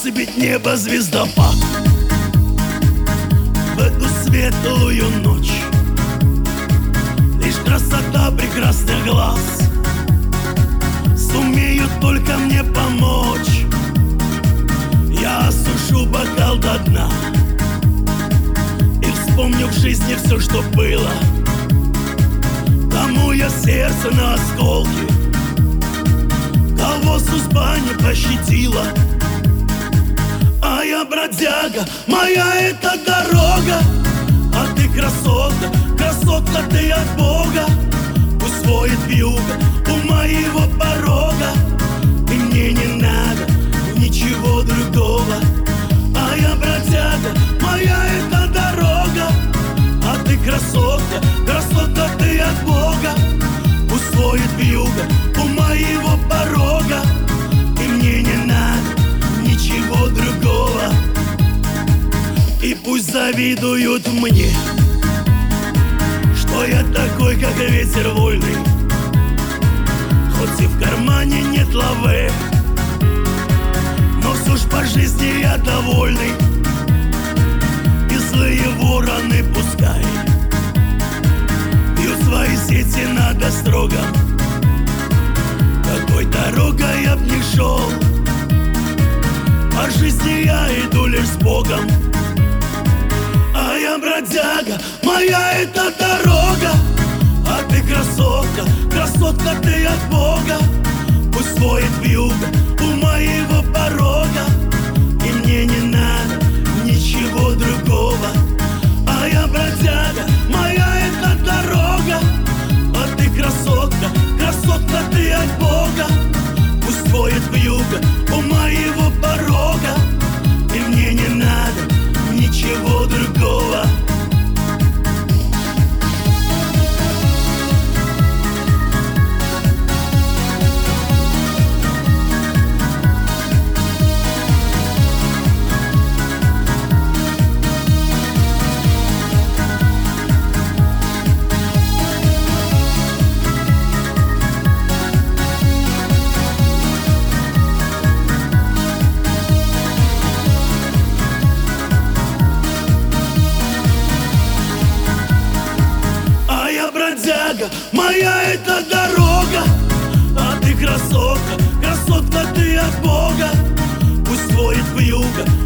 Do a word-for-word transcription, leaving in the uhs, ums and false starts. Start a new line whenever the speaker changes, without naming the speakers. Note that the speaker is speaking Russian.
осыпить небо звездопад. В эту светлую ночь лишь красота прекрасных глаз сумеют только мне помочь. Я осушу бокал до дна и вспомню в жизни все, что было. Кому я сердце на осколки, кого судьба не пощадила. А я бродяга, моя эта дорога. А ты красотка, красотка ты от Бога. Пусть воет вьюга у моего порога, и мне не надо ничего другого. А я бродяга, моя эта дорога. А ты красотка, красотка ты от Бога. Пусть воет вьюга у моего порога, и мне не надо ничего другого. И пусть завидуют мне, что я такой, как ветер вольный. Хоть и в кармане нет лавы, но все ж по жизни я довольный. И злые вороны пускай бьют свои сети над острогом. Какой дорогой я б не шел, по жизни я иду лишь с Богом. А я бродяга, моя эта дорога. А ты красотка, красотка ты от Бога. Пусть воет вьюга у моего порога, и мне не надо ничего другого. А я бродяга, моя эта дорога. А ты красотка, красотка ты от Бога. Пусть воет вьюга у моего порога, и мне не надо ничего другого. Моя эта дорога. А ты красотка, красотка ты от Бога. Пусть воет вьюга